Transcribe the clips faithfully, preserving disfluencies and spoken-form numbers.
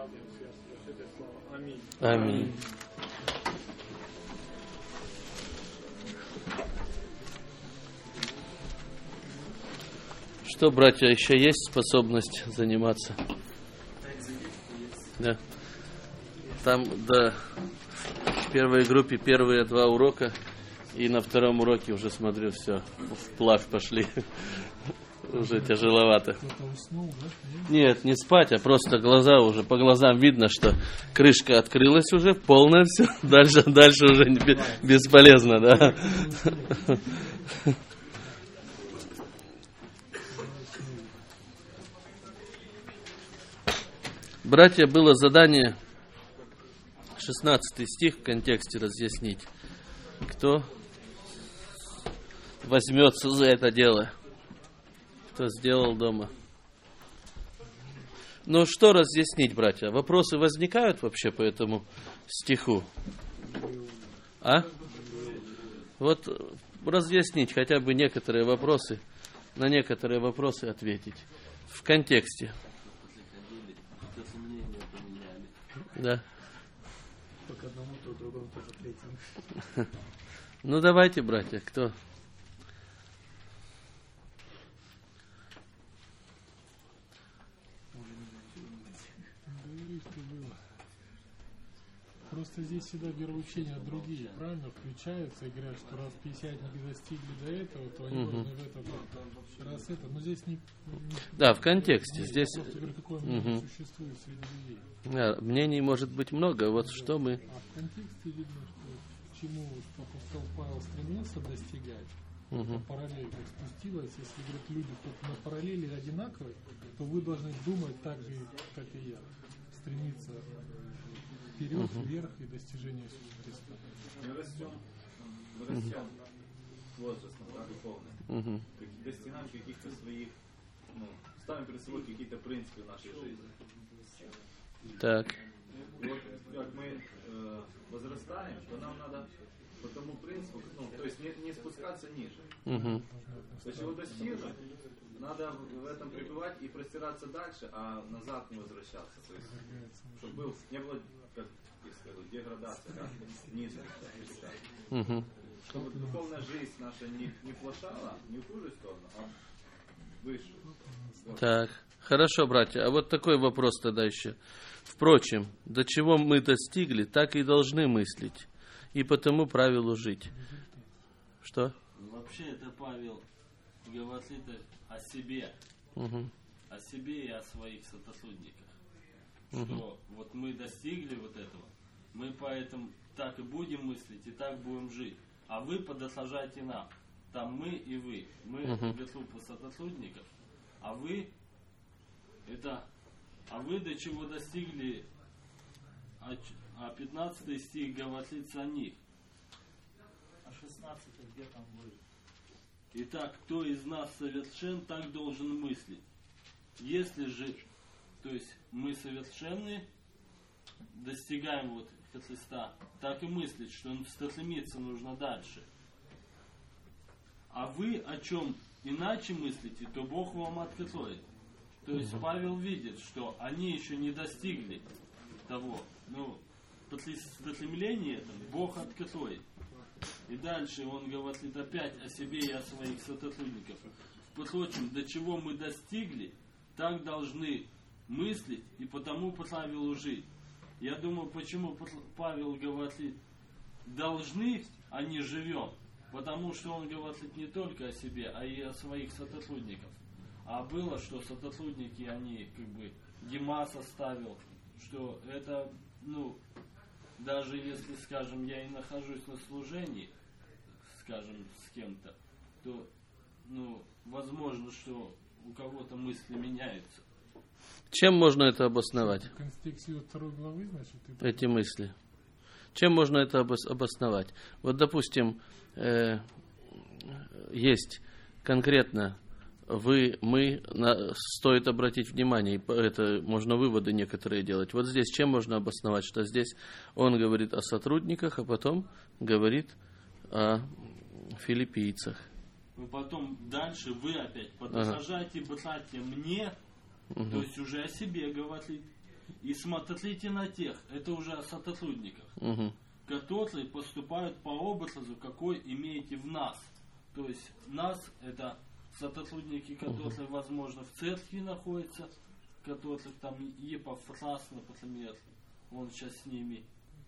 Аминь. Аминь. Что, братья, еще есть способность заниматься? Да. Там, да, в первой группе первые два урока, и на втором уроке уже, смотрю, все, вплавь пошли. Уже тяжеловато. Нет, не спать, а просто глаза уже, по глазам видно, что крышка открылась уже, полное все. Дальше, дальше уже бесполезно, да. Братья, было задание шестнадцатый стих в контексте разъяснить. Кто возьмется за это дело? Кто сделал дома? Ну, что разъяснить, братья? Вопросы возникают вообще по этому стиху? А? Вот разъяснить хотя бы некоторые вопросы, на некоторые вопросы ответить. В контексте. Да. Только одному, то другому, то третьему. Ну, давайте, братья, кто? Просто здесь всегда вероучения другие, правильно, включаются и говорят, что раз пятидесятники достигли до этого, то они угу. должны в это, раз это, но здесь не... не да, в контексте, здесь... Я просто говорю, какое мнение угу. существует среди людей. Да, мнений может быть много, вот да. что мы... А в контексте видно, что к чему апостол Павел стремился достигать, угу. параллель как спустилась, если, говорят, люди тут на параллели одинаковые, то вы должны думать так же, как и я, стремиться вперед, uh-huh. вверх и достижение Иисуса Христа. Мы растем, мы растем uh-huh. возрастно, да, духовно. Uh-huh. Достигаем каких-то своих, ну, ставим перед собой какие-то принципы нашей жизни. Так. Вот как мы э, возрастаем, то нам надо по тому принципу, ну, то есть не, не спускаться ниже. Uh-huh. То есть его достигнуть, надо в этом пребывать и простираться дальше, а назад не возвращаться. То есть, чтобы был, не было, как я скажу, деградация, да, ниже. Uh-huh. Чтобы духовная жизнь наша не, не плашала, не в худшую сторону, а выше. Вот. Так, хорошо, братья. А вот такой вопрос тогда еще. Впрочем, до чего мы достигли, так и должны мыслить, и по тому правилу жить. Что? Вообще это Павел говорит о себе, угу. о себе и о своих сотрудниках. Угу. Что вот мы достигли вот этого, мы поэтому так и будем мыслить, и так будем жить. А вы подосажайте нам. Там мы и вы. Мы угу. группа сотрудников, а вы это, а вы до чего достигли, а пятнадцатый стих говорит о них. А шестнадцатый где там вы? Итак, кто из нас совершен, так должен мыслить. Если же, то есть мы совершенны, достигаем вот Христа, так и мыслить, что стремиться нужно дальше. А вы о чем иначе мыслите, то Бог вам откроет. То есть Павел видит, что они еще не достигли того, ну, стремления этого Бог откроет. И дальше он говорит опять о себе и о своих сотрудниках. Впрочем, до чего мы достигли, так должны мыслить и потому по правилу жить. Я думаю, почему Павел говорит должны, а не живем. Потому что он говорит не только о себе, а и о своих сотрудниках. А было, что сотрудники, они как бы Дима составил, что это, ну, даже если, скажем, я и нахожусь на служении, скажем, с кем-то, то, ну, возможно, что у кого-то мысли меняются. Чем можно это обосновать? В контексте второй главы, значит, это... Эти мысли. Чем можно это обосновать? Вот, допустим, э, есть конкретно вы, мы, на, стоит обратить внимание, это можно выводы некоторые делать. Вот здесь чем можно обосновать, что здесь он говорит о сотрудниках, а потом говорит о филиппийцах. Ну потом дальше вы опять подражайте, ага. братья, мне, угу. то есть уже о себе говорит. И смотрите на тех, это уже о сотрудниках, Угу. которые поступают по образу, какой имеете в нас. То есть нас это сотрудники, которые, возможно, в церкви находятся, которых там Епафрас, например, он сейчас с ними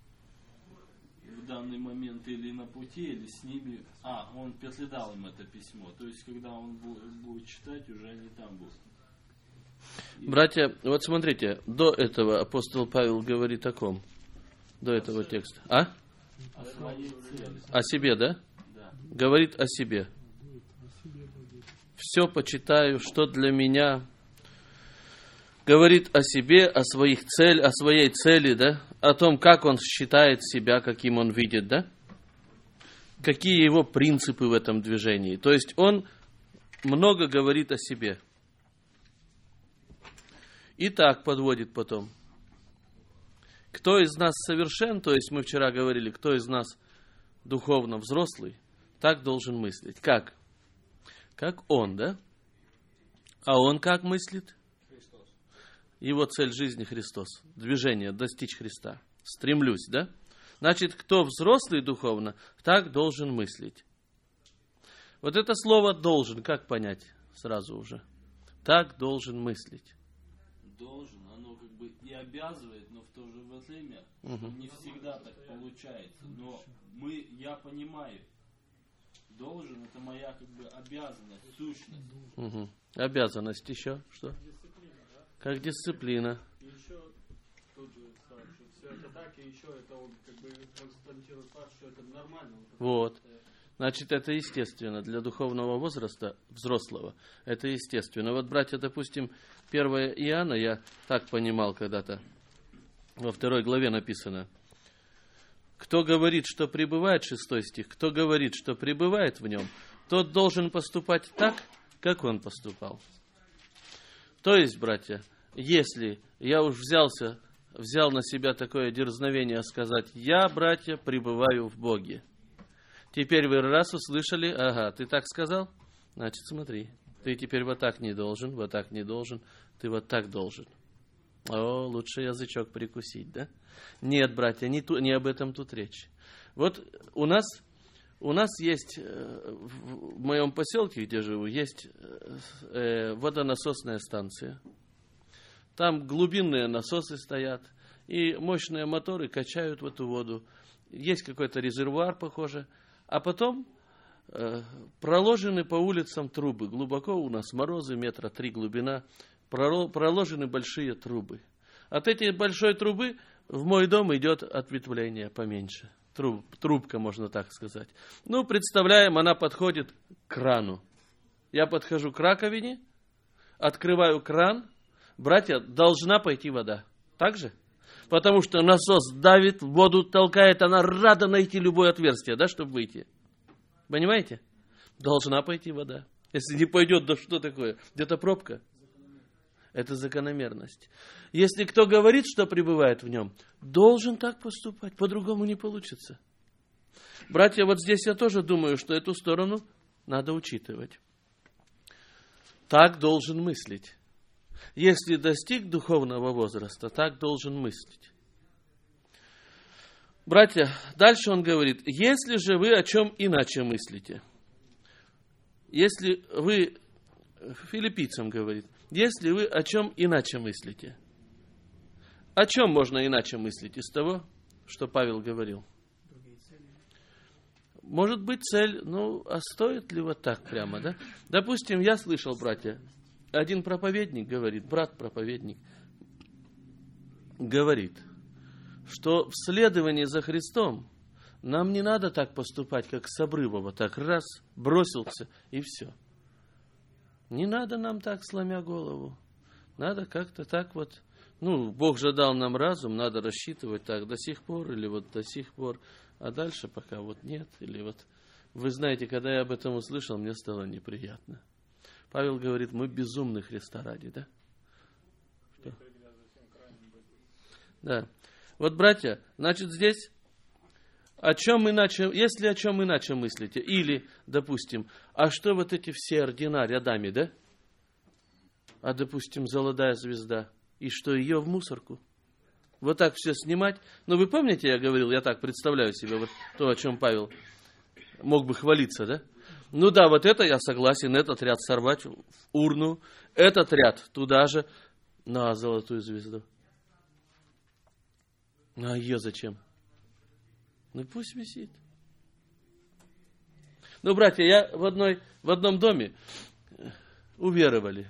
в данный момент или на пути, или с ними, а, он передал им это письмо. То есть, когда он будет читать, уже они там будут. Братья, вот смотрите, до этого апостол Павел говорит о ком? До этого текста. А? О своей цели. О себе, да? Да. Говорит о себе. Все почитаю, что для меня. Говорит о себе, о своих целях, о своей цели, да? О том, как он считает себя, каким он видит, да? Какие его принципы в этом движении. То есть он много говорит о себе. И так подводит потом. Кто из нас совершен, то есть мы вчера говорили, кто из нас духовно взрослый, так должен мыслить. Как? Как он, да? А он как мыслит? Христос. Его цель жизни Христос. Движение, достичь Христа. Стремлюсь, да? Значит, кто взрослый духовно, так должен мыслить. Вот это слово «должен», как понять сразу уже? Так должен мыслить. Должен, оно как бы и обязывает, но в то же время Угу. не всегда так получается. Но мы, я понимаю, должен, это моя как бы обязанность, сущность. Угу. Обязанность еще что? Как дисциплина. И еще тут же скажу, что все это так, и еще это он как бы констатирует факт, что это нормально. Вот. Значит, это естественно для духовного возраста, взрослого. Это естественно. Вот, братья, допустим, первое Иоанна, я так понимал когда-то, во второй главе написано, кто говорит, что пребывает, шестой стих, кто говорит, что пребывает в нем, тот должен поступать так, как он поступал. То есть, братья, если я уж взялся, взял на себя такое дерзновение сказать, я, братья, пребываю в Боге. Теперь вы раз услышали, ага, ты так сказал? Значит, смотри, ты теперь вот так не должен, вот так не должен, ты вот так должен. О, лучше язычок прикусить, да? Нет, братья, не, ту, не об этом тут речь. Вот у нас, у нас есть, в моем поселке, где живу, есть э, водонасосная станция. Там глубинные насосы стоят, и мощные моторы качают в эту воду. Есть какой-то резервуар, похоже. А потом э, проложены по улицам трубы. Глубоко у нас морозы, метра три глубина. Проложены большие трубы. От этой большой трубы в мой дом идет ответвление поменьше. Труб, трубка, можно так сказать. Ну, представляем, она подходит к крану. Я подхожу к раковине, открываю кран. Братья, должна пойти вода. Так же? Потому что насос давит, воду толкает, она рада найти любое отверстие, да, чтобы выйти. Понимаете? Должна пойти вода. Если не пойдет, да что такое? Где-то пробка. Это закономерность. Если кто говорит, что пребывает в нем, должен так поступать, по-другому не получится. Братья, вот здесь я тоже думаю, что эту сторону надо учитывать. Так должен мыслить. Если достиг духовного возраста, так должен мыслить. Братья, дальше он говорит, если же вы о чем иначе мыслите, если вы, филиппийцам говорит, если вы о чем иначе мыслите, о чем можно иначе мыслить из того, что Павел говорил? Может быть цель, ну, а стоит ли вот так прямо, да? Допустим, я слышал, братья, один проповедник говорит, брат-проповедник, говорит, что в следовании за Христом нам не надо так поступать, как с обрыва, вот так раз, бросился и все. Не надо нам так, сломя голову. Надо как-то так вот, ну, Бог же дал нам разум, надо рассчитывать так до сих пор или вот до сих пор, а дальше пока вот нет, или вот, вы знаете, когда я об этом услышал, мне стало неприятно. Павел говорит, мы безумны Христа ради, да? Что? Да. Вот, братья, значит, здесь о чем иначе, если о чем иначе мыслите, или, допустим, а что вот эти все ордена рядами, да? А, допустим, золотая звезда, и что ее в мусорку? вот так все снимать. Ну, вы помните, я говорил, я так представляю себе, вот то, о чем Павел мог бы хвалиться, да? Ну да, вот это я согласен, этот ряд сорвать в урну, этот ряд туда же, на золотую звезду. А ее зачем? Ну пусть висит. Ну, братья, я в, одной, в одном доме уверовали.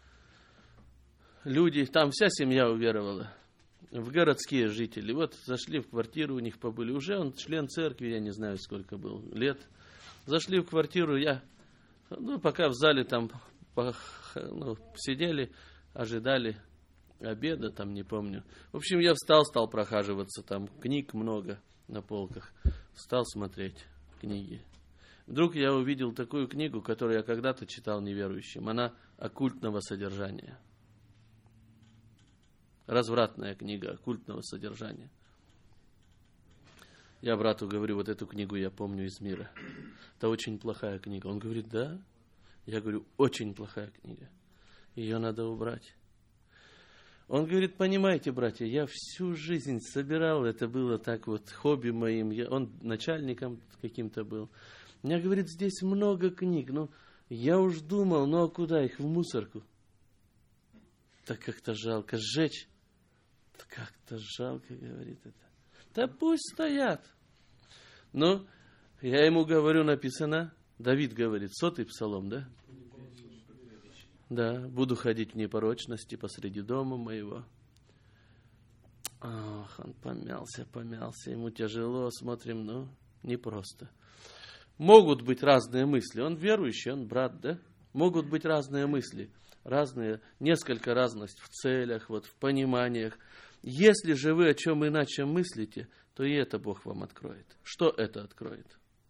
Люди, там вся семья уверовала. В городские жители. Вот зашли в квартиру, у них побыли. Уже он член церкви, я не знаю, сколько был лет. Зашли в квартиру, я, ну, пока в зале там ну, сидели, ожидали обеда, там, не помню. В общем, я встал, стал прохаживаться, там книг много на полках. Стал смотреть книги. Вдруг я увидел такую книгу, которую я когда-то читал неверующим. Она оккультного содержания. Развратная книга оккультного содержания. Я брату говорю, вот эту книгу я помню из мира. Это очень плохая книга. Он говорит, да? Я говорю, очень плохая книга. Ее надо убрать. Он говорит, понимаете, братья, я всю жизнь собирал, это было так вот хобби моим. Я, он начальником каким-то был. У меня, говорит, здесь много книг. Ну, я уж думал, ну а куда их? В мусорку. Так как-то жалко. Сжечь. Как-то жалко, говорит это. Да пусть стоят. Ну, я ему говорю, написано, Давид говорит, сотый псалом, да? Да, буду ходить в непорочности посреди дома моего. Ах, он помялся, помялся, ему тяжело, смотрим, ну, непросто. Могут быть разные мысли. Он верующий, он брат, да? Могут быть разные мысли, разные, несколько разность в целях, вот, в пониманиях. Если же вы о чем иначе мыслите, то и это Бог вам откроет. Что это откроет?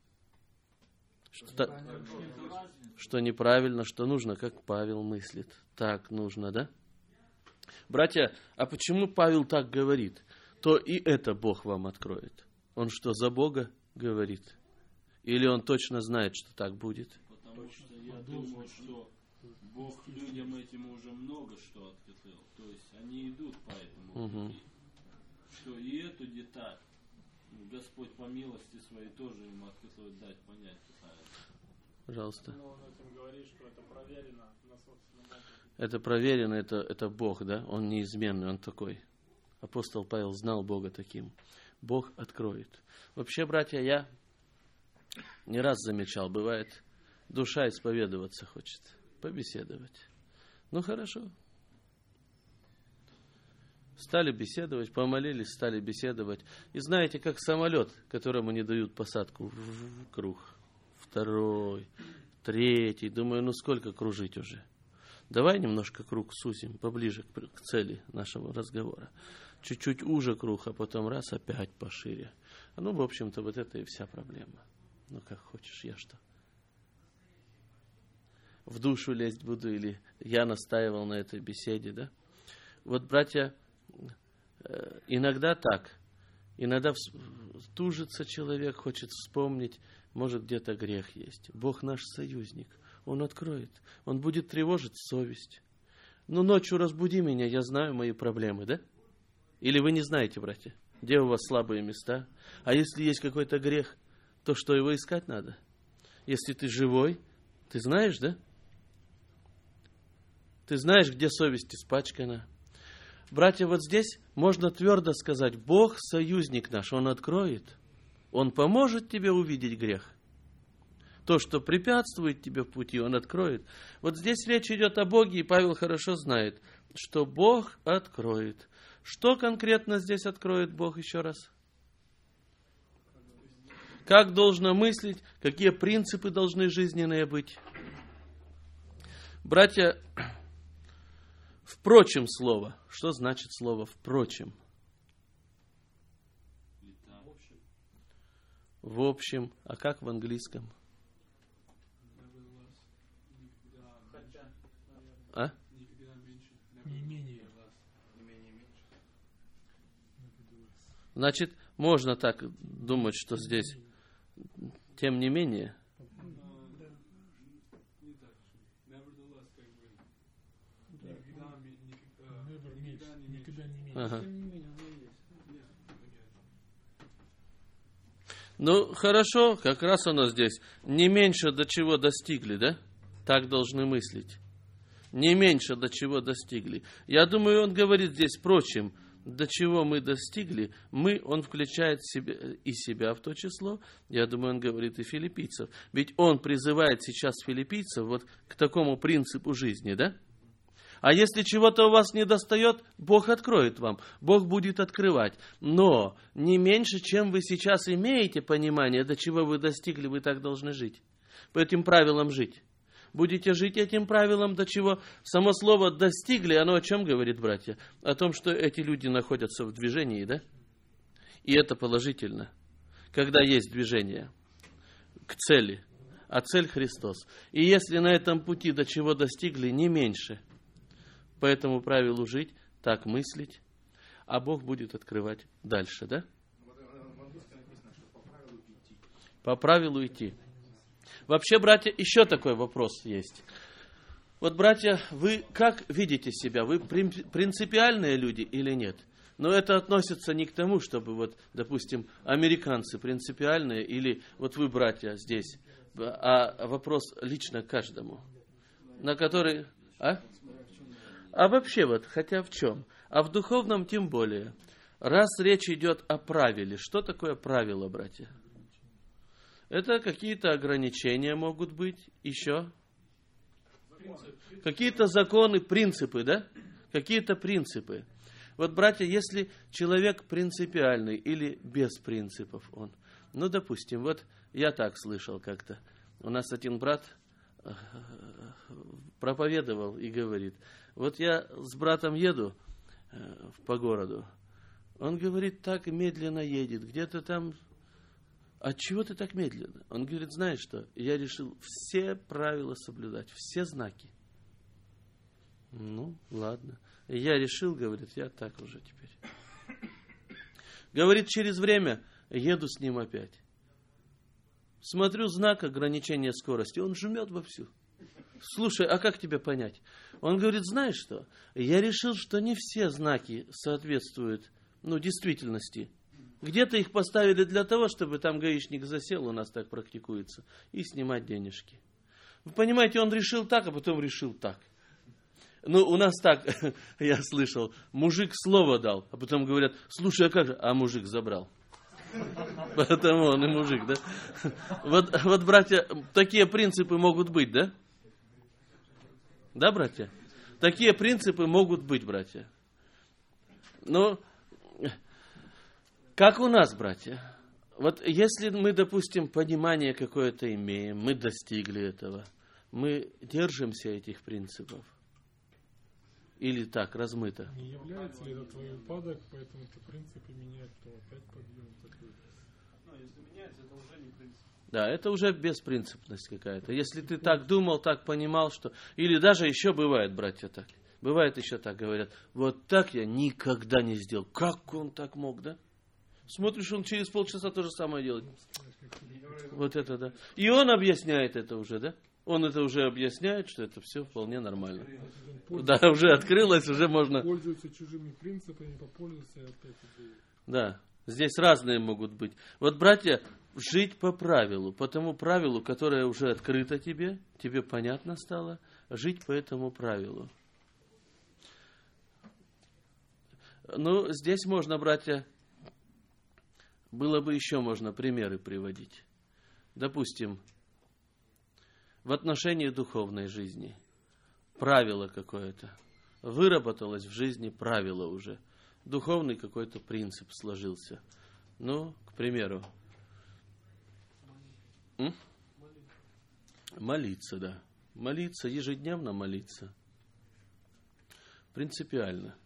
Что, что неправильно, что нужно, как Павел мыслит. Так нужно, да? Братья, а почему Павел так говорит? То и это Бог вам откроет. Он что, за Бога говорит? Или он точно знает, что так будет? Потому что я думаю, что Бог людям этим уже много что открыл. То есть они идут по этому угу. пути. Что и эту деталь Господь по милости своей тоже им открывает дать понять. Пожалуйста. Но он этим говорит, что это проверено на собственном опыте. Это проверено, это, это Бог, да? Он неизменный, он такой. Апостол Павел знал Бога таким. Бог откроет. Вообще, братья, я не раз замечал, бывает, душа исповедоваться хочет, побеседовать. Ну, хорошо. Стали беседовать, помолились, стали беседовать. И знаете, как самолет, которому не дают посадку в круг. Второй, третий. Думаю, ну сколько кружить уже? Давай немножко круг сузим, поближе к, к цели нашего разговора. Чуть-чуть уже круг, а потом раз опять пошире. Ну, в общем-то, вот это и вся проблема. Ну, как хочешь, я что? В душу лезть буду или я настаивал на этой беседе, да? Вот, братья, иногда так. Иногда тужится человек, хочет вспомнить, может, где-то грех есть. Бог наш союзник. Он откроет. Он будет тревожить совесть. Ну, ночью разбуди меня, я знаю мои проблемы, да? Или вы не знаете, братья, где у вас слабые места? А если есть какой-то грех, то что, его искать надо? Если ты живой, ты знаешь, да? Ты знаешь, где совесть испачкана. Братья, вот здесь можно твердо сказать, Бог союзник наш, Он откроет. Он поможет тебе увидеть грех. То, что препятствует тебе в пути, Он откроет. Вот здесь речь идет о Боге, и Павел хорошо знает, что Бог откроет. Что конкретно здесь откроет Бог еще раз? Как должно мыслить, какие принципы должны жизненные быть. Братья, впрочем слово. Что значит слово впрочем? В общем. А как в английском? А? Не менее. Значит, можно так думать, что здесь, тем не менее. Never меньше. Никогда не меньше. Ага. Ну, хорошо, как раз оно здесь. Не меньше до чего достигли, да? Так должны мыслить. Не меньше до чего достигли. Я думаю, он говорит здесь, впрочем, до чего мы достигли, мы, он включает себя, и себя в то число. Я думаю, он говорит и филиппийцев. Ведь он призывает сейчас филиппийцев вот к такому принципу жизни, да? А если чего-то у вас не достает, Бог откроет вам, Бог будет открывать. Но не меньше, чем вы сейчас имеете понимание, до чего вы достигли, вы так должны жить. По этим правилам жить. Будете жить этим правилам, до чего само слово «достигли», оно о чем говорит, братья? О том, что эти люди находятся в движении, да? И это положительно. Когда есть движение к цели, а цель Христос. И если на этом пути до чего достигли, не меньше, по этому правилу жить, так мыслить, а Бог будет открывать дальше, да? По правилу идти. Вообще, братья, еще такой вопрос есть. Вот, братья, вы как видите себя? Вы принципиальные люди или нет? Но это относится не к тому, чтобы, вот, допустим, американцы принципиальные, или вот вы, братья, здесь, а вопрос лично каждому, на который... А? А вообще вот, хотя в чем? А в духовном тем более. Раз речь идет о правиле, что такое правило, братья? Это какие-то ограничения могут быть, еще. Какие-то законы, принципы, да? Какие-то принципы. Вот, братья, если человек принципиальный или без принципов он, ну, допустим, вот я так слышал как-то. У нас один брат проповедовал и говорит, вот я с братом еду по городу, он говорит, так медленно едет, где-то там... Отчего ты так медленно? Он говорит, знаешь что, я решил все правила соблюдать, все знаки. Ну, ладно. И я решил, говорит, я так уже теперь. Говорит, через время еду с ним опять. Смотрю, знак ограничения скорости, он жмет вовсю. Слушай, а как тебя понять? Он говорит, знаешь что, я решил, что не все знаки соответствуют, ну, действительности. Где-то их поставили для того, чтобы там гаишник засел, у нас так практикуется, и снимать денежки. Вы понимаете, он решил так, а потом решил так. Ну, у нас так, я слышал, мужик слово дал, а потом говорят, слушай, а как же? А мужик забрал. Поэтому он и мужик, да? Вот, вот, братья, такие принципы могут быть, да? Да, братья? Такие принципы могут быть, братья. Но... Как у нас, братья? Вот если мы, допустим, понимание какое-то имеем, мы достигли этого, мы держимся этих принципов? Или так, размыто? Не является ли это твой упадок, поэтому ты принципы менять, то опять подъем такой? Ну, если меняется, это уже не принцип. Да, это уже беспринципность какая-то. Если ты так думал, так понимал, что... Или даже еще бывает, братья, так. Бывает еще так, говорят, вот так я никогда не сделал. Как он так мог, да? Смотришь, он через полчаса то же самое делает. Вот это, да. И он объясняет это уже, да? Он это уже объясняет, что это все вполне нормально. Да, уже открылось, уже можно... Пользуются чужими принципами, попользуются и опять идеей. Да, здесь разные могут быть. Вот, братья, жить по правилу, по тому правилу, которое уже открыто тебе, тебе понятно стало, жить по этому правилу. Ну, здесь можно, братья, было бы еще можно примеры приводить. Допустим, в отношении духовной жизни правило какое-то. Выработалось в жизни правило уже. Духовный какой-то принцип сложился. Ну, к примеру. М? Молиться, да. Молиться, ежедневно молиться. Принципиально.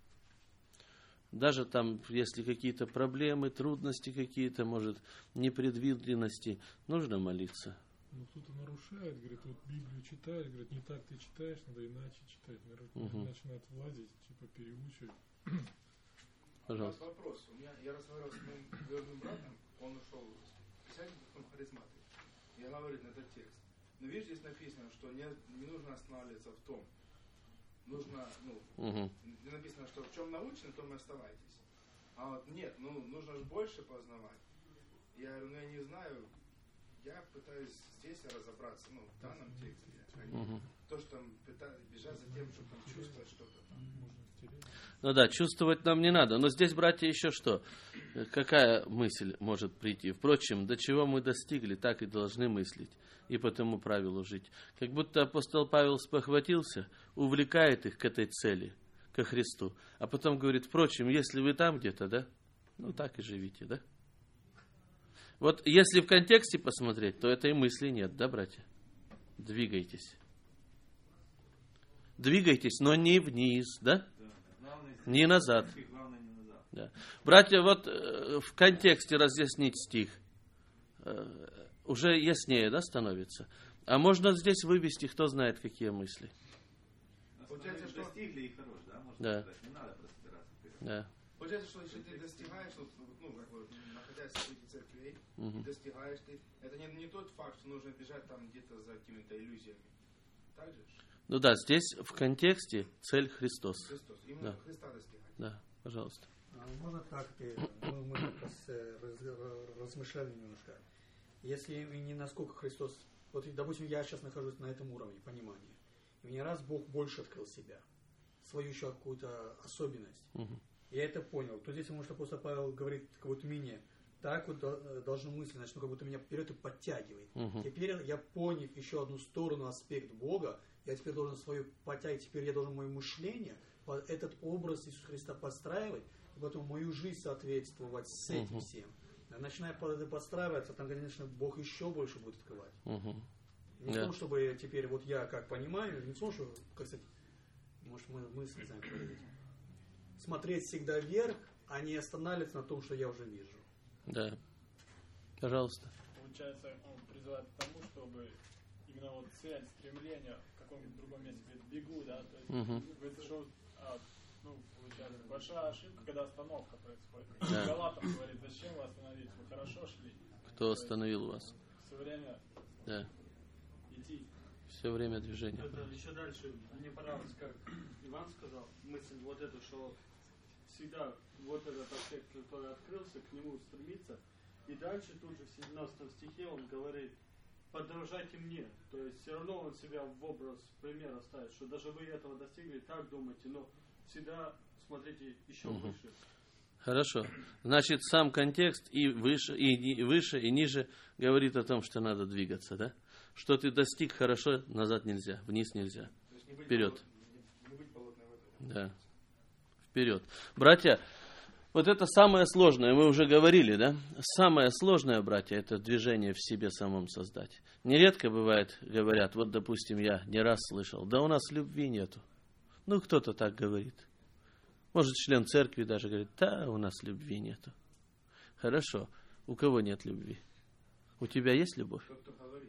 Даже там, если какие-то проблемы, трудности какие-то, может, непредвиденности, нужно молиться. Ну, кто-то нарушает, говорит, вот Библию читаешь, говорит, не так ты читаешь, надо иначе читать. Угу. Начинает влазить, типа переучивать. Пожалуйста. У нас вопрос. У меня, я разговаривал с моим двоюродным братом, он ушел писать, потом харизматик. Я говорю на этот текст. Но видишь, здесь написано, что не, не нужно останавливаться в том. Нужно, ну, угу. написано, что в чем научены, в том и оставайтесь. А вот нет, ну, нужно же больше познавать. Я говорю, ну я не знаю, я пытаюсь здесь разобраться, ну, в данном тексте, а не Мгм. то, что там пытаюсь бежать за тем, чтобы там чувствовать что-то там. Ну да, чувствовать нам не надо. Но здесь, братья, еще что? Какая мысль может прийти? Впрочем, до чего мы достигли, так и должны мыслить, и по тому правилу жить. Как будто апостол Павел спохватился, увлекает их к этой цели, ко Христу, а потом говорит, впрочем, если вы там где-то, да, ну так и живите, да? Вот если в контексте посмотреть, то этой мысли нет, да, братья? Двигайтесь. Двигайтесь, но не вниз, да? Не назад. Да. Братья, вот э, в контексте разъяснить стих э, уже яснее, да, становится. А можно здесь вывести, кто знает, какие мысли. Получается, что... Достигли и хорош, да? Можно Да. сказать. Не надо простираться вперед. Да. Получается, что если ты достигаешь, ну, ну как бы, находясь среди церквей, Мгм. достигаешь ты, это не, не тот факт, что нужно бежать там где-то за какими-то иллюзиями. Так же? Ну да, здесь в контексте цель Христос. Христос. Именно Да. Христа достигать. Да, пожалуйста. А можно так, и мы, мы раз, э, раз- размышляли немножко. Если и не насколько Христос, вот, допустим, я сейчас нахожусь на этом уровне понимания, и мне раз Бог больше открыл себя, свою еще какую-то особенность, Мгм. я это понял, то здесь, может, апостол Павел говорит, как будто мне, так вот до- должно мыслить, значит, ну, как будто меня вперед и подтягивает. Мгм. Теперь я, поняв еще одну сторону, аспект Бога, я теперь должен свою подтягивать, теперь я должен мое мышление, под этот образ Иисуса Христа подстраивать, и потом мою жизнь соответствовать с этим Мгм. всем. Начиная под это подстраиваться, там, конечно, Бог еще больше будет открывать. Мгм. Не в Да. том, чтобы теперь вот я как понимаю, не в том, что, как сказать, может мы мысли не знаем, как говорить. Смотреть всегда вверх, а не останавливаться на том, что я уже вижу. Да. Пожалуйста. Получается, он призывает к тому, чтобы именно вот цель, стремление в каком-нибудь другом месте, говорит, бегу, да, то есть, Мгм. говорит, что, а, ну, получается, большая ошибка, когда остановка происходит. Да. Галатам говорит, зачем вы остановились, вы хорошо шли. Кто остановил вас? Все время Да. идти. Все время движения. Это еще дальше, мне понравилось, как Иван сказал, мысль вот эту, что всегда вот этот аспект, который открылся, к нему стремиться. И дальше тут же в семнадцатом стихе он говорит, подражайте мне. То есть все равно он себя в образ примера ставит, что даже вы этого достигли, так думайте, но всегда смотрите еще Мгм. выше. Хорошо. Значит, сам контекст и выше, и, ни- и выше, и ниже говорит о том, что надо двигаться, да? Что ты достиг, хорошо, назад нельзя, вниз нельзя. То есть не быть Вперед. болот- не быть болотной водой. Да. Вперед. Братья, вот это самое сложное, мы уже говорили, да? Самое сложное, братья, это движение в себе самом создать. Нередко бывает, говорят, вот, допустим, я не раз слышал, да у нас любви нету. Ну, кто-то так говорит. Может, член церкви даже говорит, да, у нас любви нету. Хорошо. У кого нет любви? У тебя есть любовь? Тот, кто говорит.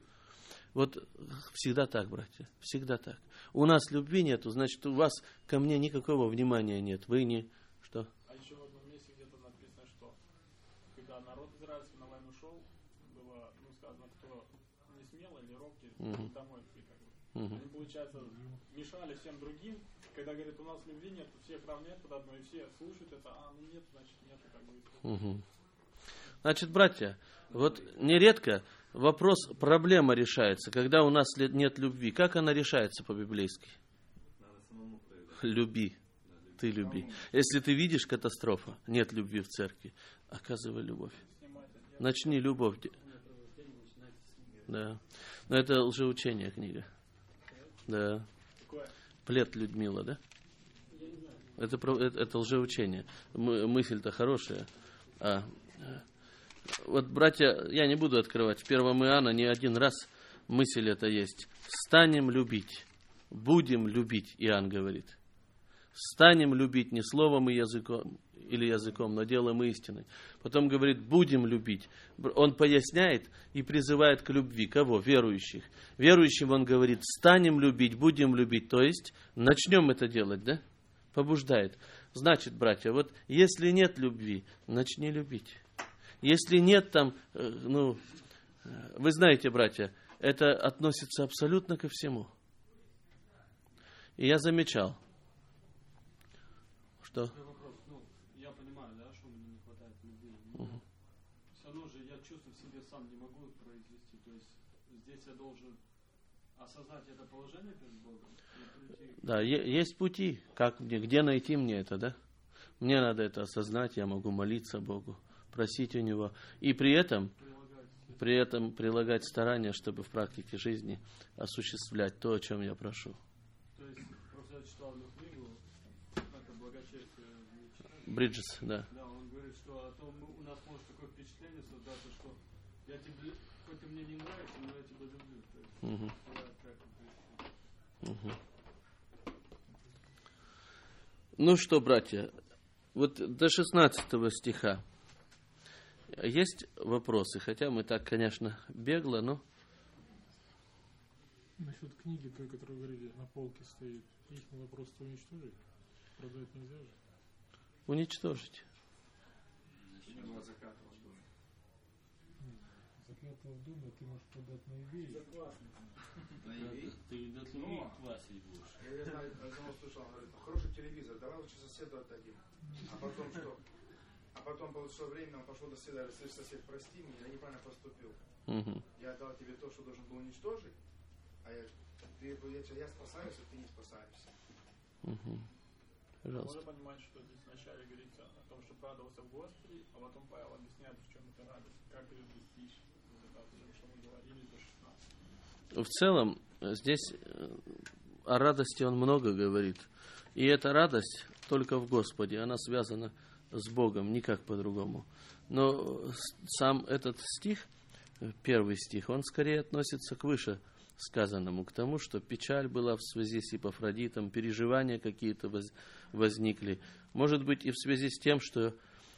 Вот всегда так, братья, всегда так. У нас любви нету, значит, у вас ко мне никакого внимания нет. Вы не... Что? А еще в одном месте где-то написано, что когда народ израильский на войну шел, было, ну, сказано, кто не смелый или робкий, Мгм. домой шли, как бы. Мгм. Они, получается, мешали всем другим, когда говорят, у нас любви нет, у всех равняют под одно, и все слушают это, а, ну нет, значит нет, как бы. Мгм. Значит, братья, вот нередко вопрос, проблема решается, когда у нас ле- нет любви. Как она решается по-библейски? Надо самому проявлять. Люби. Ты люби. Если ты видишь катастрофу, нет любви в церкви, оказывай любовь. Начни любовь. де- Да. Но это лжеучение книга. Да. Такое. Плет Людмила, да? Это, про- это, это лжеучение. Мы- мысль-то хорошая. А, э, вот, братья, я не буду открывать. В первом Иоанна не один раз мысль эта есть. Станем любить. Будем любить, Иоанн говорит. Станем любить не словом и языком, или языком, но делом и истиной. Потом говорит, будем любить. Бр- Он поясняет и призывает к любви. Кого? Верующих. Верующим он говорит, станем любить, будем любить. То есть, начнем это делать, да? Побуждает. Значит, братья, вот если нет любви, начни любить. Если нет там, э, ну, э, вы знаете, братья, это относится абсолютно ко всему. И я замечал, что... Вопрос, ну, я понимаю, да, что мне не хватает любви. Но все равно же я чувствую сам не могу произвести. То есть здесь я должен осознать это положение перед Богом. Да, есть пути, как мне, где найти мне это, да? Мне надо это осознать, я могу молиться Богу, просить у Него. И при этом, при этом прилагать старания, чтобы в практике жизни осуществлять то, о чем я прошу. То есть, просто я читал одну книгу, это «Благочестие». Бриджес, да. Да, он говорит, что а то мы, у нас может такое впечатление создаться, что я тебе, хоть и мне не нравится, но я тебя люблю. То есть, Угу. я так, Угу. Ну что, братья, вот до шестнадцатого стиха есть вопросы, хотя мы так, конечно, бегло, но... Насчет книги той, которую говорили, на полке стоит, их вопрос-то уничтожить? Продать нельзя же? Уничтожить. Не было закатывать в доме. Заклятого в доме ты можешь продать на eBay. На eBay? Ты до тлумы квасить будешь. Я знаю, одного слышал, говорит, хороший телевизор, давай лучше соседу отдадим. А потом что? А потом получило время, он пошел до соседа, говорит, слышь, сосед, прости меня, я неправильно поступил. Угу. Я отдал тебе то, что должен был уничтожить, а я, ты, я, я спасаюсь, а ты не спасаешься. Угу. Пожалуйста. Можно понимать, что здесь вначале говорится о том, чтобы радоваться в Господе, а потом Павел объясняет, в чем это радость. Как ее достичь, вот это, о том, что мы говорили до шестнадцатого. В целом, здесь о радости он много говорит. И эта радость только в Господе, она связана с Богом, никак по-другому. Но сам этот стих, первый стих, он скорее относится к выше сказанному, к тому, что печаль была в связи с Эпафродитом, переживания какие-то воз, возникли. Может быть, и в связи с тем, что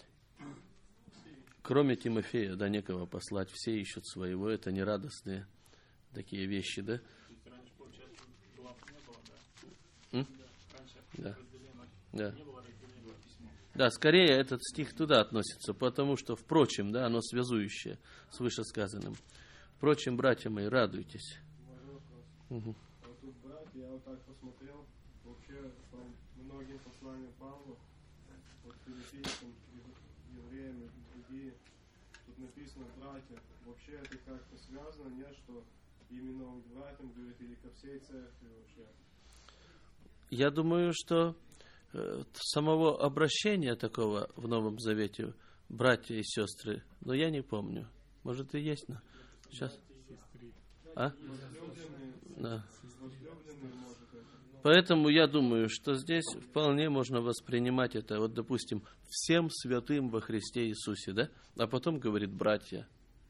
кроме Тимофея, да, некого послать, все ищут своего, это нерадостные такие вещи, да? То есть раньше, получается, глав не было, М? да? Да. Раньше Да. разделено Да. не было разделения. Да, скорее этот стих туда относится, потому что, впрочем, да, оно связующее с вышесказанным. Впрочем, братья мои, радуйтесь. Можно вопрос. Угу. А вот тут, брат, я вот так посмотрел, вообще по многим посланиям Павла, вот филиппийцам, евреям и другие, тут написано братья. Вообще это как-то связано, нет, что именно он к братьям говорит или ко всей церкви вообще? Я думаю, что э, самого обращения такого в Новом Завете, братья и сестры, но я не помню. Может и есть, но сейчас. А? Возлюбленные, Да. возлюбленные, может это. Поэтому я думаю, что здесь вполне можно воспринимать это, вот, допустим, всем святым во Христе Иисусе, да? А потом говорит братья.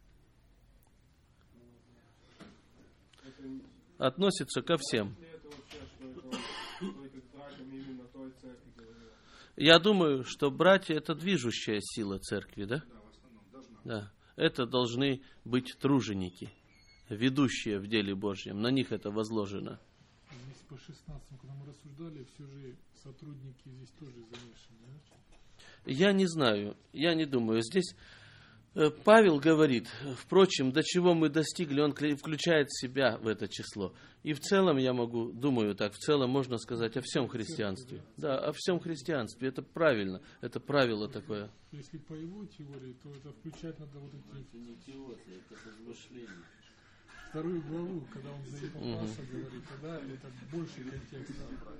Это Относится ко всем. ли это вообще, что это он только к братьям именно той церкви говорил? Я думаю, что братья — это движущая сила церкви, да? Да, в основном должна. Да. Это должны быть труженики, ведущие в деле Божьем. На них это возложено. Здесь по шестнадцатому, когда мы рассуждали, все же сотрудники здесь тоже замешаны, да? Я не знаю, я не думаю. Здесь э, Павел говорит, впрочем, до чего мы достигли, он кля- включает себя в это число. И в целом я могу, думаю так, в целом можно сказать о всем христианстве. Да, о всем христианстве. Это правильно, это правило такое. Если по его теории, то это включать надо вот эти Это не теория, это размышление. вторую главу, когда он за Епофаса говорит, тогда это больше контекста.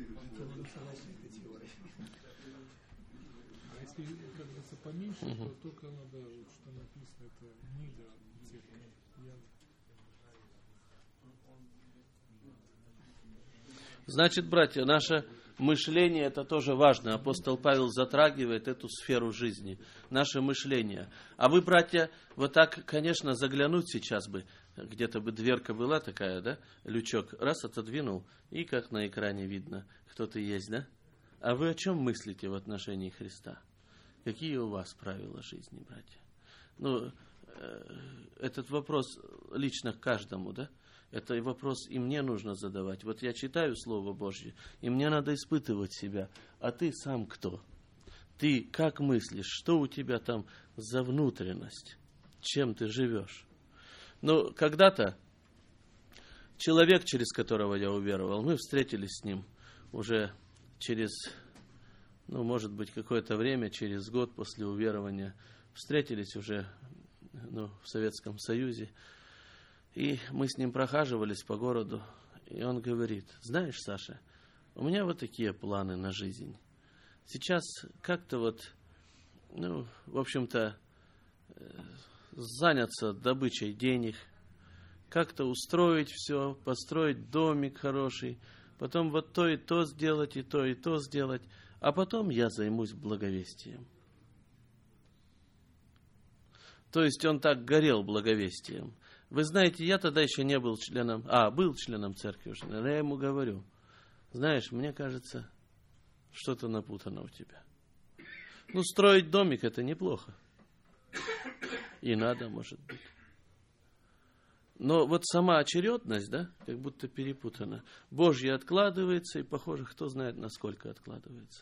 А если, как говорится, поменьше, то только надо, вот, что написано, это не для церкви. Я- Значит, братья, наше мышление — это тоже важно. Апостол Павел затрагивает эту сферу жизни. Наше мышление. А вы, братья, вот так, конечно, заглянуть сейчас бы. Где-то бы дверка была такая, да? Лючок раз отодвинул, и как на экране видно, кто-то есть, да? А вы о чем мыслите в отношении Христа? Какие у вас правила жизни, братья? Ну, э, этот вопрос лично к каждому, да? Это вопрос и мне нужно задавать. Вот я читаю Слово Божье, и мне надо испытывать себя. А ты сам кто? Ты как мыслишь? Что у тебя там за внутренность? Чем ты живешь? Ну, когда-то человек, через которого я уверовал, мы встретились с ним уже через, ну, может быть, какое-то время, через год после уверования. Встретились уже ну, в Советском Союзе. И мы с ним прохаживались по городу, и он говорит: знаешь, Саша, у меня вот такие планы на жизнь. Сейчас как-то вот, ну, в общем-то, заняться добычей денег, как-то устроить все, построить домик хороший, потом вот то и то сделать, и то, и то сделать, а потом я займусь благовестием. То есть он так горел благовестием. Вы знаете, я тогда еще не был членом, а, был членом церкви уже, но я ему говорю: знаешь, мне кажется, что-то напутано у тебя. Ну, строить домик — это неплохо. И надо, может быть. Но вот сама очередность, да, как будто перепутана. Божья откладывается, и, похоже, кто знает, насколько откладывается.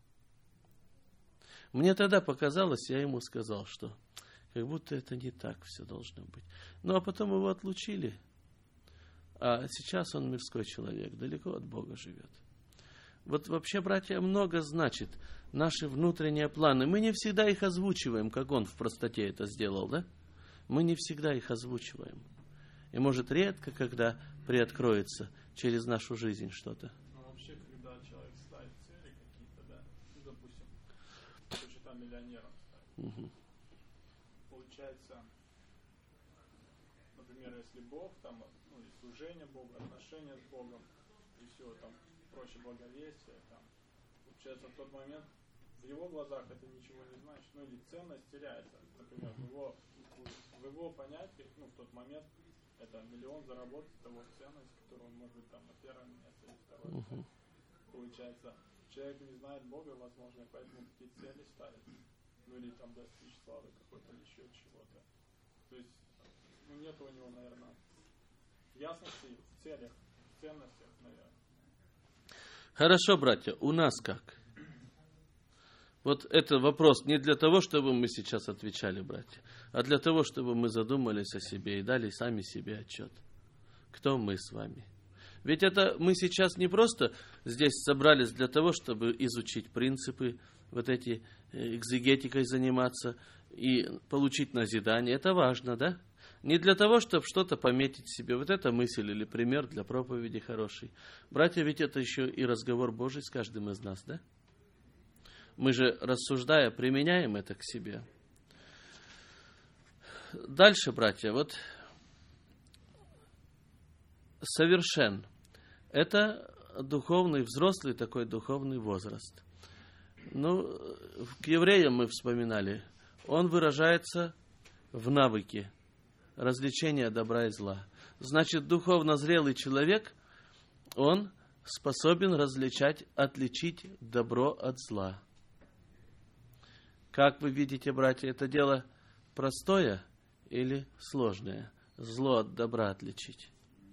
Мне тогда показалось, я ему сказал, что как будто это не так все должно быть. Ну, а потом его отлучили. А сейчас он мирской человек, далеко от Бога живет. Вот вообще, братья, много значит наши внутренние планы. Мы не всегда их озвучиваем, как он в простоте это сделал, да? Мы не всегда их озвучиваем. И, может, редко, когда приоткроется через нашу жизнь что-то. Ну, вообще, когда человек ставит цели какие-то, да, ну, допустим, хочет там миллионером стать. Угу. Получается, например, если Бог, там, ну, и служение Богу, отношения с Богом, и все, там, проще благовестие, там, получается, в тот момент в его глазах это ничего не значит, ну, или ценность теряется, например, в его, в его понятии, ну, в тот момент это миллион заработать, это вот ценность, которую он может быть там на первом месте или втором. Uh-huh. Получается, человек не знает Бога, возможно, поэтому такие цели ставит. Ну или там достичь славы какой-то, или еще чего-то. То есть, ну, нет у него, наверное, ясности в целях, в ценностях, наверное. Хорошо, братья, у нас как? Вот это вопрос не для того, чтобы мы сейчас отвечали, братья, а для того, чтобы мы задумались о себе и дали сами себе отчет. Кто мы с вами? Ведь это мы сейчас не просто здесь собрались для того, чтобы изучить принципы, вот эти экзегетикой заниматься и получить назидание. Это важно, да? Не для того, чтобы что-то пометить себе. Вот это мысль или пример для проповеди хороший. Братья, ведь это еще и разговор Божий с каждым из нас, да? Мы же, рассуждая, применяем это к себе. Дальше, братья, вот совершен. Это духовный, взрослый такой духовный возраст. Ну, к евреям мы вспоминали. Он выражается в навыке развлечения добра и зла. Значит, духовно зрелый человек, он способен различать, отличить добро от зла. Как вы видите, братья, это дело простое или сложное? Зло от добра отличить?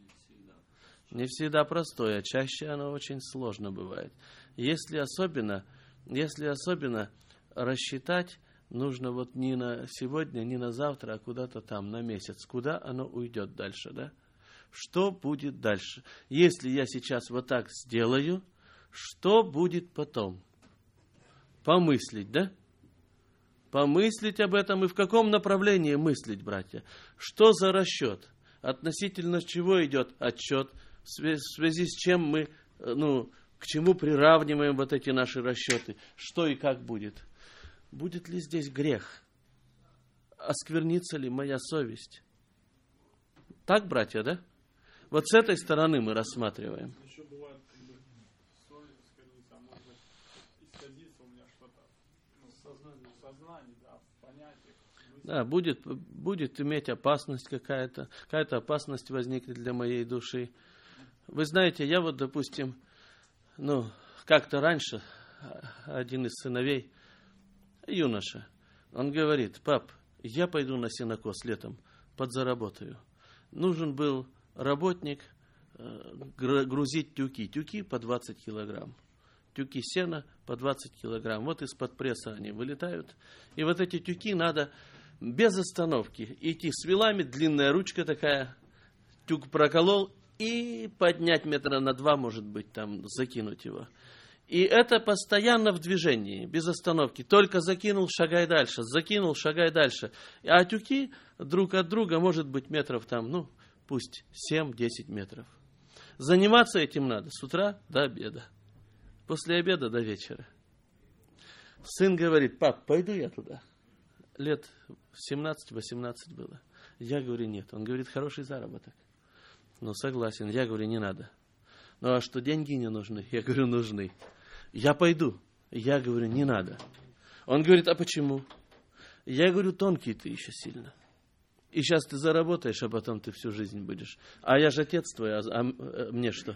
Не всегда простое, чаще оно очень сложно бывает. Если особенно, если особенно рассчитать, нужно вот не на сегодня, не на завтра, а куда-то там, на месяц. Куда оно уйдет дальше, да? Что будет дальше? Если я сейчас вот так сделаю, что будет потом? Помыслить, да? Помыслить об этом и в каком направлении мыслить, братья? Что за расчет? Относительно чего идет отчет? В связи с чем мы, ну, к чему приравниваем вот эти наши расчеты? Что и как будет? Будет ли здесь грех? Осквернится ли моя совесть? Так, братья, да? Вот с этой стороны мы рассматриваем. Еще бывает, как бы, совесть осквернится, а может быть, исказится у меня что-то, ну, сознание, сознание, да, в понятиях. Да, будет, будет иметь опасность какая-то, какая-то опасность возникнет для моей души. Вы знаете, я вот, допустим, ну, как-то раньше один из сыновей, юноша, он говорит: пап, я пойду на сенокос летом, подзаработаю. Нужен был работник э, грузить тюки. Тюки по двадцать килограмм. Тюки сена по двадцать килограмм. Вот из-под пресса они вылетают. И вот эти тюки надо без остановки идти с вилами, длинная ручка такая, тюк проколол, и поднять метра на два, может быть, там, закинуть его. И это постоянно в движении, без остановки. Только закинул, шагай дальше, закинул, шагай дальше. А тюки друг от друга может быть метров там, ну, пусть семь-десять метров. Заниматься этим надо с утра до обеда. После обеда до вечера. Сын говорит: пап, пойду я туда. Лет семнадцать-восемнадцать было. Я говорю: нет. Он говорит: хороший заработок. Ну, согласен. Я говорю: не надо. Ну, а что, деньги не нужны? Я говорю: нужны. Я пойду. Я говорю: не надо. Он говорит: а почему? Я говорю: тонкий ты еще сильно. И сейчас ты заработаешь, а потом ты всю жизнь будешь. А я же отец твой, а, а мне что?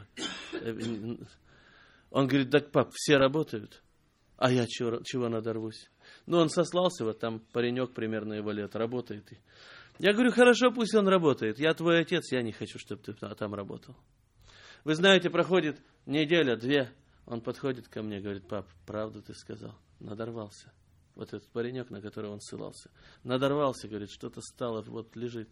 Он говорит: так, пап, все работают, а я чего, чего надорвусь? Ну, он сослался, вот там паренек примерно его лет, работает. Я говорю: хорошо, пусть он работает. Я твой отец, я не хочу, чтобы ты там работал. Вы знаете, проходит неделя, две, он подходит ко мне, говорит: пап, правду ты сказал, надорвался. Вот этот паренек, на которого он ссылался. Надорвался, говорит, что-то стало, вот лежит.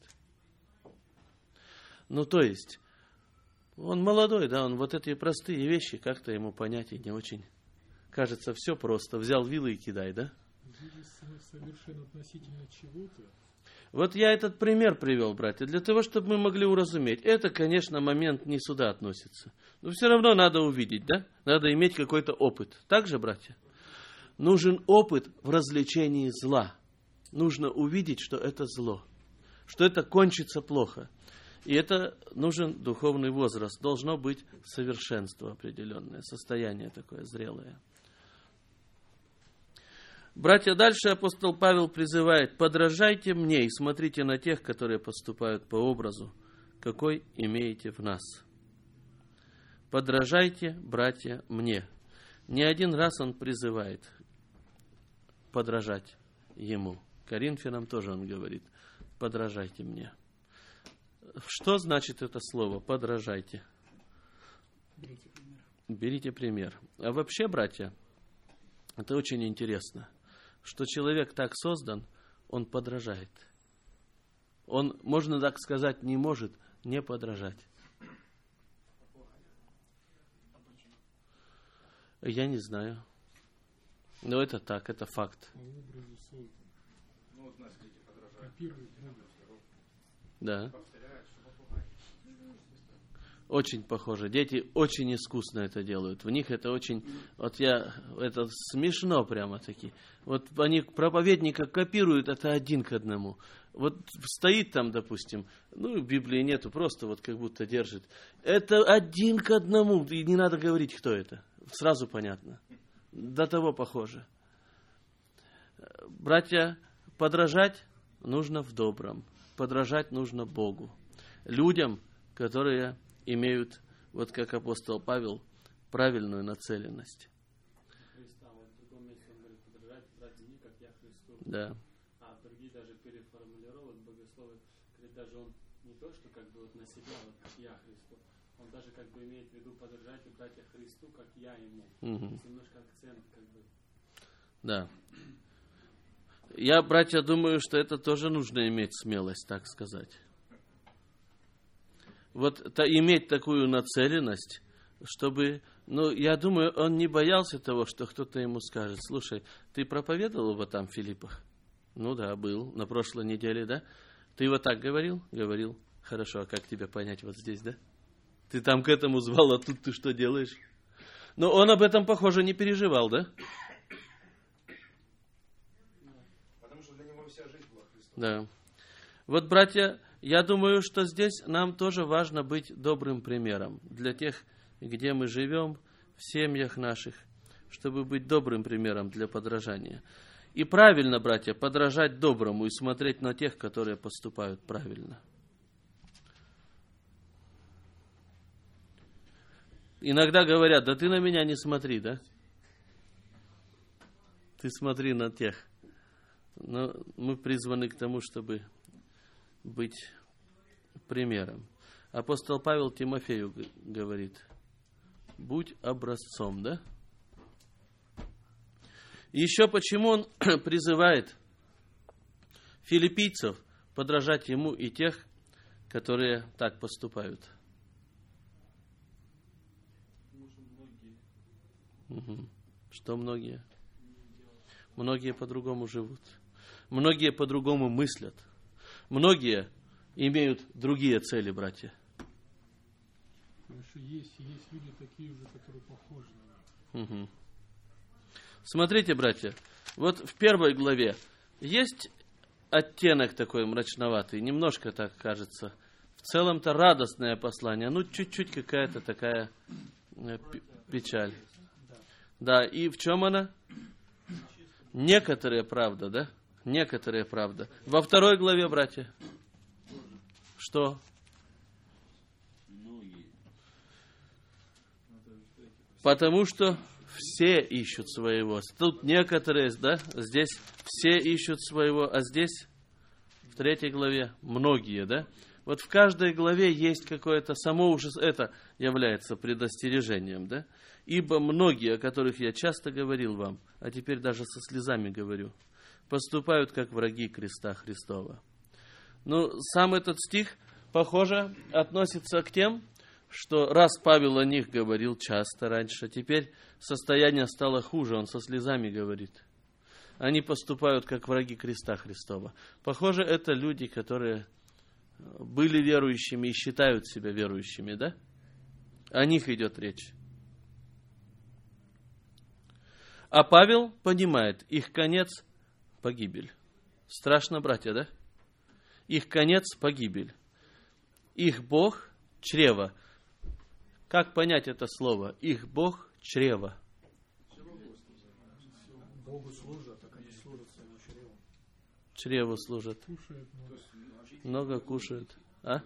Ну, то есть, он молодой, да, он вот эти простые вещи, как-то ему понять и не очень. Кажется, все просто. Взял вилы и кидай, да? Совершенно относительно чего-то. Вот я этот пример привел, братья, для того, чтобы мы могли уразуметь. Это, конечно, момент не сюда относится. Но все равно надо увидеть, да? Надо иметь какой-то опыт. Так же, братья? Нужен опыт в развлечении зла. Нужно увидеть, что это зло. Что это кончится плохо. И это нужен духовный возраст. Должно быть совершенство определенное, состояние такое зрелое. Братья, дальше апостол Павел призывает: подражайте мне и смотрите на тех, которые поступают по образу, какой имеете в нас. Подражайте, братья, мне. Не один раз он призывает подражать ему. Коринфянам тоже он говорит: подражайте мне. Что значит это слово подражайте? Берите пример. Берите пример. А вообще, братья, это очень интересно, что человек так создан, он подражает. Он, можно так сказать, не может не подражать. Я не знаю. Но это так, это факт. По образу создан. Ну, вот нас люди подражают. Копируют Бога. Да. Повторяют, что попугай. Очень похоже. Дети очень искусно это делают. В них это очень... Вот я... Это смешно прямо-таки. Вот они проповедника копируют, это один к одному. Вот стоит там, допустим, ну, в Библии нету, просто вот как будто держит. Это один к одному. И не надо говорить, кто это. Сразу понятно. До того похоже. Братья, подражать нужно в добром. Подражать нужно Богу. Людям, которые имеют, вот как апостол Павел, правильную нацеленность. Христа, вот в другом месте он говорит: подражать, братья, не как я Христу. Да. А другие даже переформулировали богословы, говорит, даже он не то, что как бы вот на себя, вот как я Христу, он даже как бы имеет в виду: подражайте, братья, Христу, как я ему. Угу. Немножко акцент как бы. Да. Я, братья, думаю, что это тоже нужно иметь смелость, так сказать. Вот та, иметь такую нацеленность, чтобы, ну, я думаю, он не боялся того, что кто-то ему скажет: слушай, ты проповедовал вот там в Филиппах? Ну да, был, на прошлой неделе, да? Ты вот так говорил? Говорил. Хорошо, а как тебя понять вот здесь, да? Ты там к этому звал, а тут ты что делаешь? Но он об этом, похоже, не переживал, да? Потому что для него вся жизнь была Христом. Да. Вот, братья, я думаю, что здесь нам тоже важно быть добрым примером для тех, где мы живем, в семьях наших, чтобы быть добрым примером для подражания. И правильно, братья, подражать доброму и смотреть на тех, которые поступают правильно. Иногда говорят: да ты на меня не смотри, да? Ты смотри на тех. Но мы призваны к тому, чтобы быть примером. Апостол Павел Тимофею говорит: будь образцом, да? Еще почему он призывает филиппийцев подражать ему и тех, которые так поступают? Угу. Что многие? Многие по-другому живут. Многие по-другому мыслят. Многие имеют другие цели, братья. Потому что есть, есть люди такие уже, которые похожи на них. Угу. Смотрите, братья, вот в первой главе есть оттенок такой мрачноватый, немножко так кажется. В целом-то радостное послание, ну чуть-чуть какая-то такая печаль. Да, и в чем она? Некоторые правда, да? Некоторые правда. Во второй главе, братья, что? Потому что все ищут своего. Тут некоторые, да? Здесь все ищут своего, а здесь в третьей главе многие, да? Вот в каждой главе есть какое-то, само уже это является предостережением, да? Ибо многие, о которых я часто говорил вам, а теперь даже со слезами говорю, поступают как враги креста Христова. Ну, сам этот стих, похоже, относится к тем, что раз Павел о них говорил часто раньше, теперь состояние стало хуже, он со слезами говорит. Они поступают как враги креста Христова. Похоже, это люди, которые были верующими и считают себя верующими, да? О них идет речь. А Павел понимает, их конец – погибель. Страшно, братья, да? Их конец – погибель. Их Бог – чрево. Как понять это слово? Их Бог – чрево. Богу служат, так они служат своему чреву. Чреву служат. Кушают много. Много кушают. А?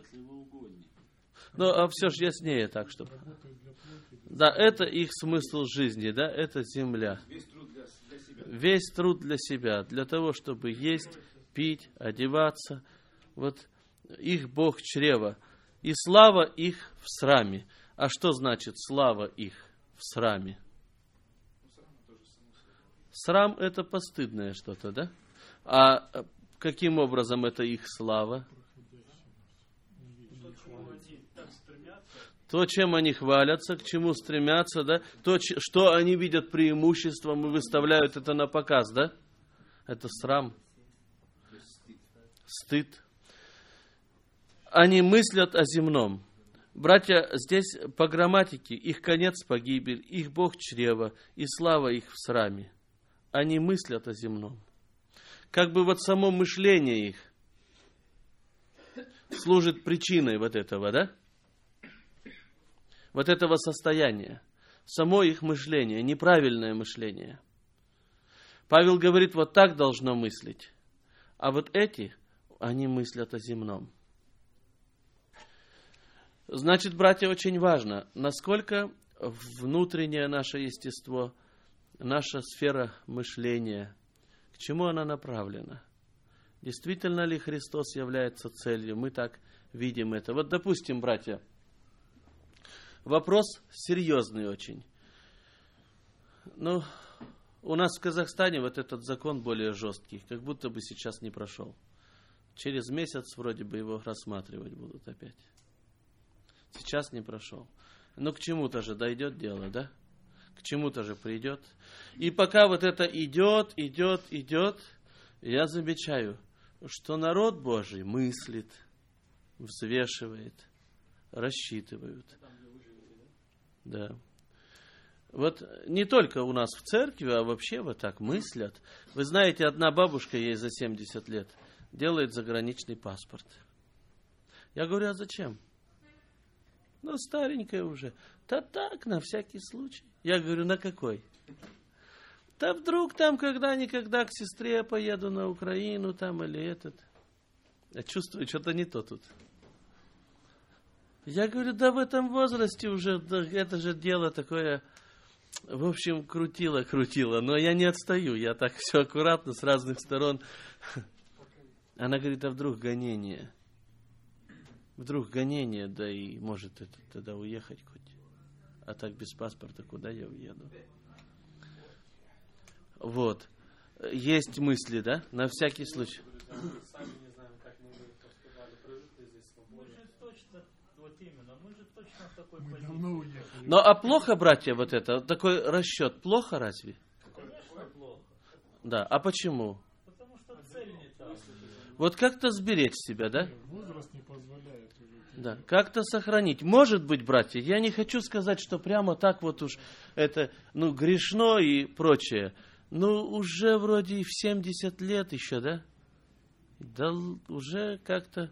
Ну, а все же яснее так, что. Да, это их смысл жизни, да, это земля. Весь труд для, для себя. Весь труд для себя, для того, чтобы есть, пить, одеваться. Вот их Бог чрево. И слава их в сраме. А что значит слава их в сраме? Срам это постыдное что-то, да? А каким образом это их слава? То, чем они хвалятся, к чему стремятся, да? То, что они видят преимуществом и выставляют это на показ, да? Это срам. Стыд. Они мыслят о земном. Братья, здесь по грамматике их конец погибель, их Бог чрево, и слава их в сраме. Они мыслят о земном. Как бы вот само мышление их служит причиной вот этого, да? Вот этого состояния. Само их мышление, неправильное мышление. Павел говорит, вот так должно мыслить. А вот эти, они мыслят о земном. Значит, братья, очень важно, насколько внутреннее наше естество, наша сфера мышления, к чему она направлена. Действительно ли Христос является целью? Мы так видим это. Вот, допустим, братья, вопрос серьезный очень. Ну, у нас в Казахстане вот этот закон более жесткий, как будто бы сейчас не прошел. Через месяц вроде бы его рассматривать будут опять. Сейчас не прошел. Но к чему-то же дойдет дело, да? К чему-то же придет. И пока вот это идет, идет, идет, я замечаю, что народ Божий мыслит, взвешивает, рассчитывает. Да. Вот не только у нас в церкви, а вообще вот так мыслят. Вы знаете, одна бабушка, ей за семьдесят лет, делает заграничный паспорт. Я говорю, а зачем? Ну, старенькая уже. Да так, на всякий случай. Я говорю, на какой? Да вдруг там когда-никогда к сестре поеду на Украину там или этот. Я чувствую, что-то не то тут. Я говорю, да в этом возрасте уже, да, это же дело такое, в общем, крутило-крутило. Но я не отстаю, я так все аккуратно с разных сторон. Она говорит, а вдруг гонение? Вдруг гонение, да и может это тогда уехать хоть. А так без паспорта куда я уеду? Вот. Есть мысли, да? На всякий случай. Сами не знаем, как мы сказали, привыкли здесь свободно. Мы же точно, вот именно, мы же точно в такой Мы позиции. давно уехали. Ну а плохо, братья, вот это, такой расчет, плохо разве? Конечно, плохо. Да, а почему? Потому что цель не та. Вот как-то сберечь себя, да? Возраст не позволяет уже. Да, как-то сохранить. Может быть, братья, я не хочу сказать, что прямо так вот уж это, ну, грешно и прочее. Ну, уже вроде и в семьдесят лет еще, да? Да, уже как-то...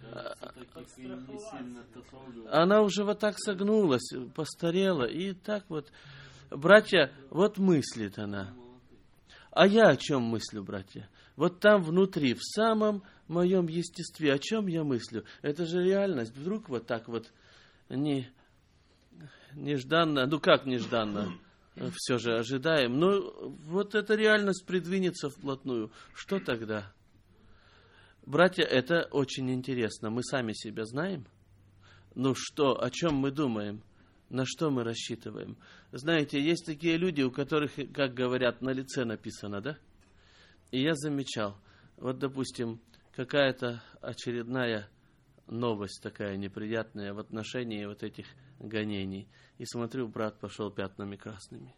Она уже вот так согнулась, постарела, и так вот... Братья, вот мыслит она. А я о чем мыслю, братья? Вот там внутри, в самом моем естестве, о чем я мыслю? Это же реальность. Вдруг вот так вот не, нежданно, ну как нежданно, все же ожидаем. Ну вот эта реальность придвинется вплотную. Что тогда? Братья, это очень интересно. Мы сами себя знаем. Ну что, о чем мы думаем? На что мы рассчитываем? Знаете, есть такие люди, у которых, как говорят, на лице написано, да? И я замечал, вот, допустим, какая-то очередная новость такая неприятная в отношении вот этих гонений. И смотрю, брат пошел пятнами красными.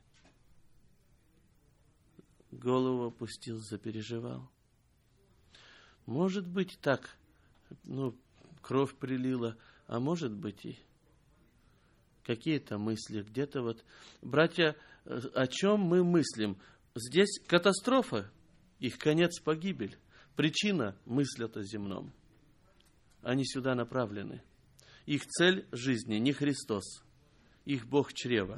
Голову опустил, запереживал. Может быть так, ну, кровь прилила, а может быть и какие-то мысли, где-то вот. Братья, о чем мы мыслим? Здесь катастрофа, их конец погибель. Причина – мыслят о земном. Они сюда направлены. Их цель жизни не Христос, их Бог чрева.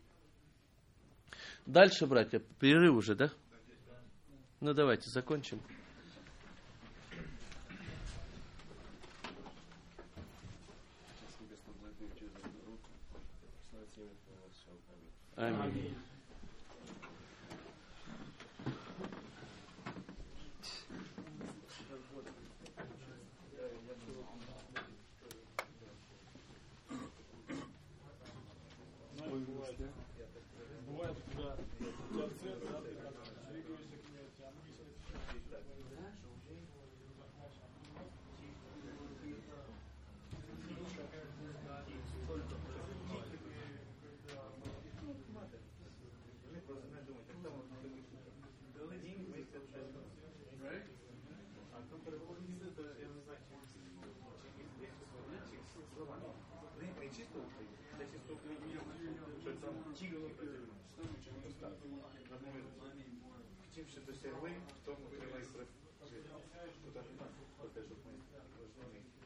Дальше, братья, перерыв уже, да? Ну, давайте закончим. Аминь. Бывает, когда у тебя цель, да, ты как двигаешься к ней, у тебя мысли, хотим ще досягли в тому, що ми жити. Тут покажу, ми